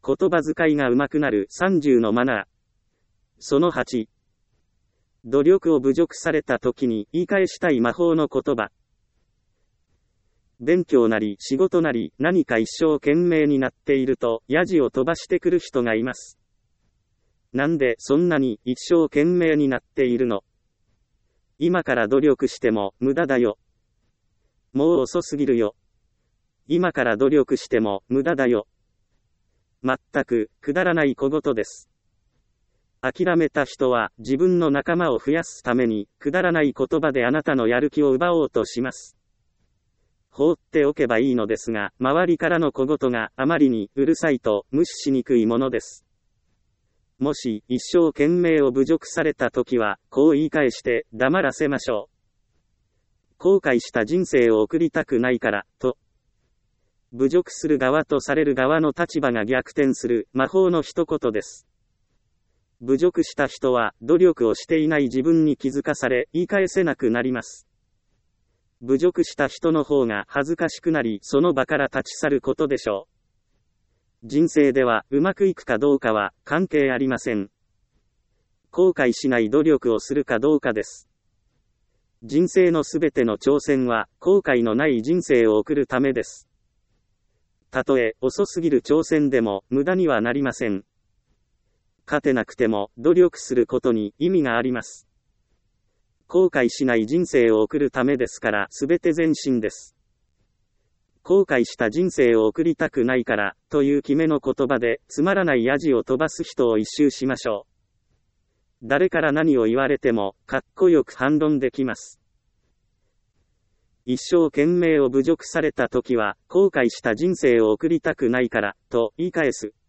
言葉遣いが上手くなる30のマナー。その8。努力を侮辱された時に言い返したい魔法の言葉。勉強なり仕事なり何か一生懸命になっているとヤジを飛ばしてくる人がいます。なんでそんなに一生懸命になっているの？今から努力しても無駄だよ。もう遅すぎるよ。今から努力しても無駄だよ。全くくだらない小言です。諦めた人は自分の仲間を増やすためにくだらない言葉であなたのやる気を奪おうとします。放っておけばいいのですが、周りからの小言があまりにうるさいと無視しにくいものです。もし一生懸命を侮辱されたときは、こう言い返して黙らせましょう。後悔した人生を送りたくないから、と。侮辱する側とされる側の立場が逆転する魔法の一言です。侮辱した人は努力をしていない自分に気づかされ言い返せなくなります。侮辱した人の方が恥ずかしくなりその場から立ち去ることでしょう。人生ではうまくいくかどうかは関係ありません。後悔しない努力をするかどうかです。人生のすべての挑戦は後悔のない人生を送るためです。たとえ遅すぎる挑戦でも無駄にはなりません。勝てなくても努力することに意味があります。後悔しない人生を送るためですからすべて前進です。後悔した人生を送りたくないからという決めの言葉でつまらないヤジを飛ばす人を一蹴しましょう。誰から何を言われてもかっこよく反論できます。一生懸命を侮辱されたときは後悔した人生を送りたくないからと言い返す。